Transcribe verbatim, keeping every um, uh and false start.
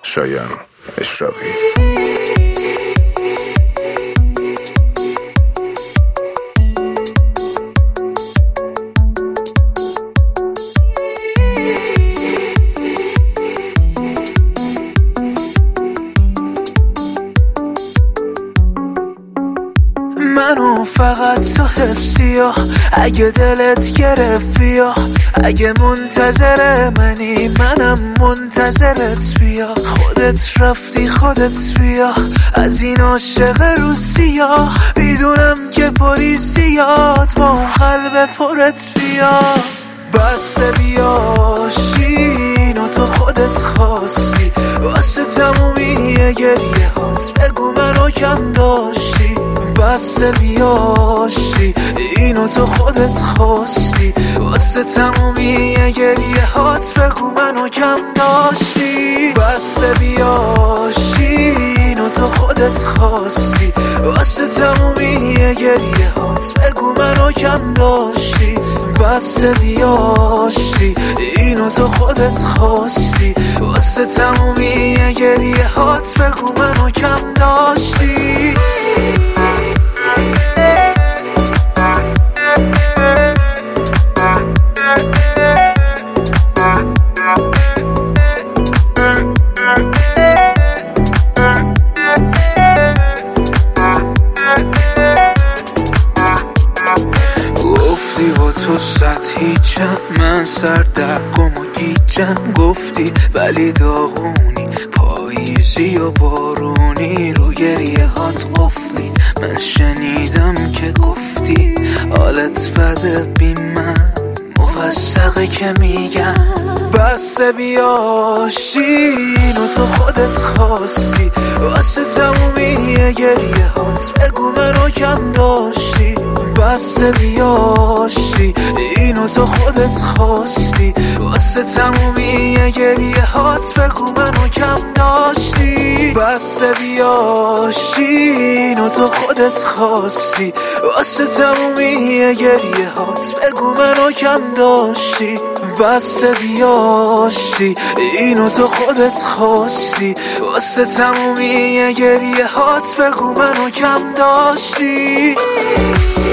شایان اشراقی. منو فقط تو حفظی ها، اگه دلت گرفت بیا، اگه منتظر منی منم منتظرت بیا، خودت رفتی خودت بیا، از این عاشق روسیا میدونم که پری زیاد با اون قلب پرت بیا. بس بیا شین و تو خودت خواستی، واسه تمومی گریه هات بگو منو کم داشتی. بس بیاشی اینو تو خودت خواستی، واسه تمومی گریه هات بگو منو کم داشتی. بس بیاشی اینو تو خودت خواستی، واسه تمومی گریه هات بگو منو کم داشتی. بس بیاشی اینو تو خودت خواستی، واسه تمومی گریه هات بگو منو کم داشتی. گفتی با تو صد هیچم، من سر در گم و گیجم، گفتی ولی داغونی پاییزی و بارونی، رو گریه هات قفلی. من شنیدم که گفتی حالت بده بی من، مفسقه که میگم. بس بیاشین و تو خودت خواستی، واسه تمومی گریه هات بگو منو کم داشتی. بس بیاشی اینو تو خودت خواستی، واسه تمومی گریه هات بگو منو کم داشتی. بس بیاشی اینو تو خودت خواستی، واسه تمومی گریه هات بگو منو کم داشتی. بس بیاشی اینو تو خودت خواستی، واسه تمومی گریه هات بگو منو کم داشتی.